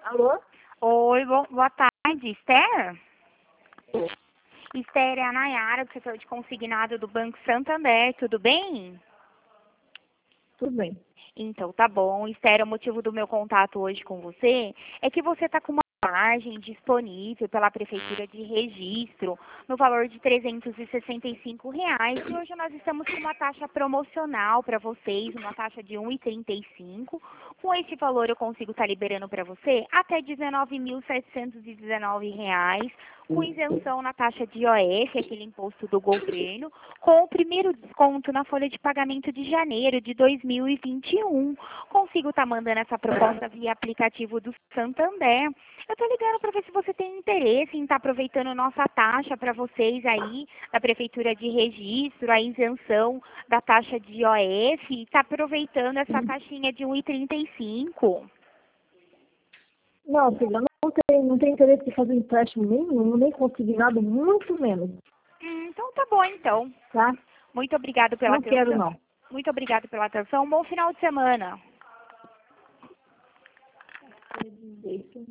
Alô? Oi, boa tarde, Esther? Esther, é a Nayara, do setor de consignado do Banco Santander, tudo bem? Tudo bem. Então, tá bom. Esther, o motivo do meu contato hoje com você é que você está com uma margem disponível pela Prefeitura de Registro no valor de R$ 365. E hoje nós estamos com uma taxa promocional para vocês, uma taxa de 1,35. Com esse valor eu consigo estar liberando para você até R$ 19.719, com isenção na taxa de IOF, aquele imposto do governo, com o primeiro desconto na folha de pagamento de janeiro de 2021. Consigo estar mandando essa proposta via aplicativo do Santander. Eu estou ligando para ver se você tem interesse em estar aproveitando nossa taxa para vocês aí, da Prefeitura de Registro, a isenção da taxa de IOF, e estar aproveitando essa taxinha de 1,35. Não, filha, não tem interesse de fazer empréstimo nenhum, nem consignado, muito menos, Então tá bom, então. tá? Muito obrigado pela Não quero, atenção. não. Muito obrigado pela atenção. Um bom final de semana.